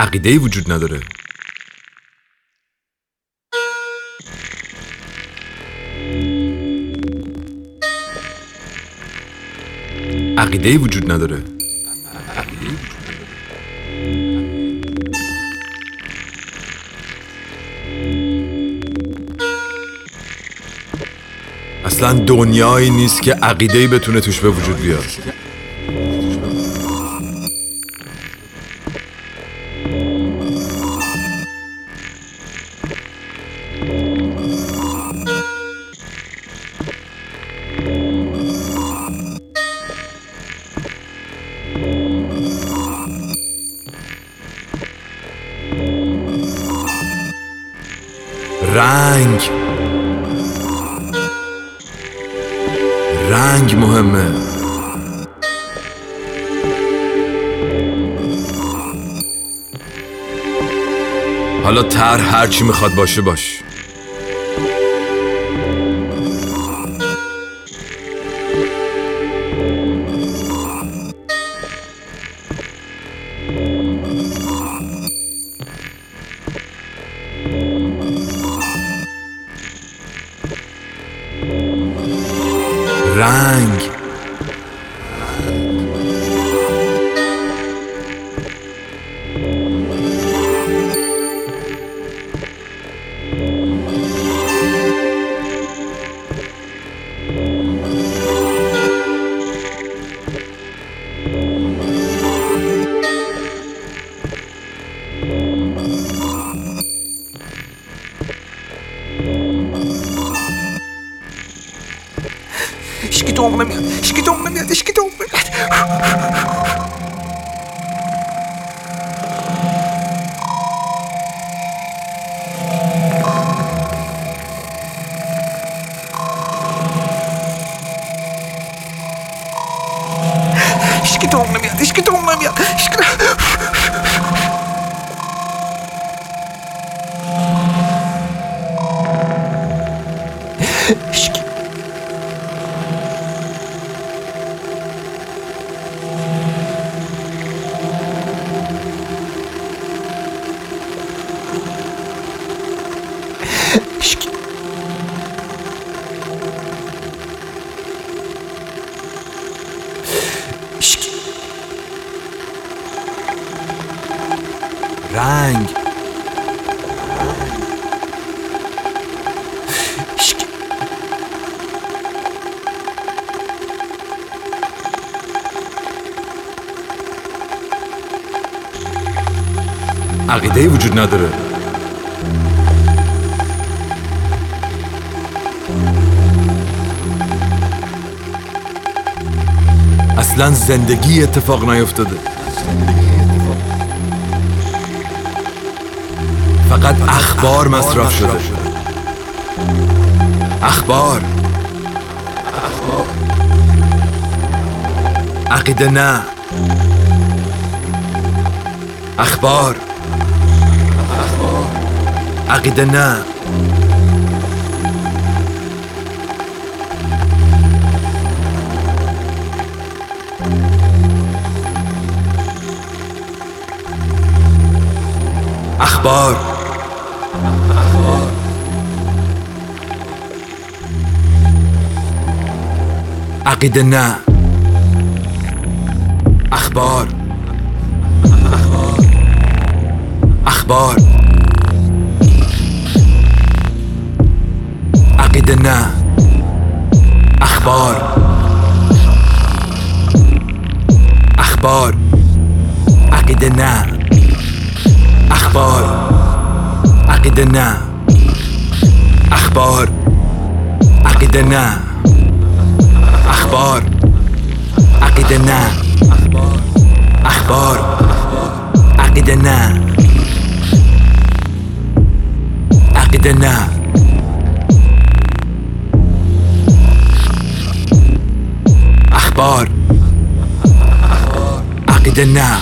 عقیده‌ای وجود نداره. عقیده‌ای وجود نداره. اصلا دنیایی نیست که عقیده‌ای بتونه توش به وجود بیاد. رنگ مهمه. حالا طرح هر چی میخواد باشه باش. رنگ هیچکی تو عمق نمیاد، هیچکی تو عمق نمیاد، هیچکی تو عمق نمیاد. هیچکی تو عمق نمیاد، هیچکی تو عمق نمیاد، هیچکی. رنگ عقیده‌ای وجود نداره. اصلا زندگی اتفاق نیفتاده. فقط اخبار مصرف شده. اخبار. عقیده نه. اخبار. عقیده نه. اخبار. عقیده نه. اخبار. اخبار. عقیده نه. اخبار. اخبار. عقیده نه. اخبار. عقیده نه. اخبار. عقیده نه. اخبار. عقیده نه. اخبار. عقیده نه. عقیده نه. اخبار. عقیده نه.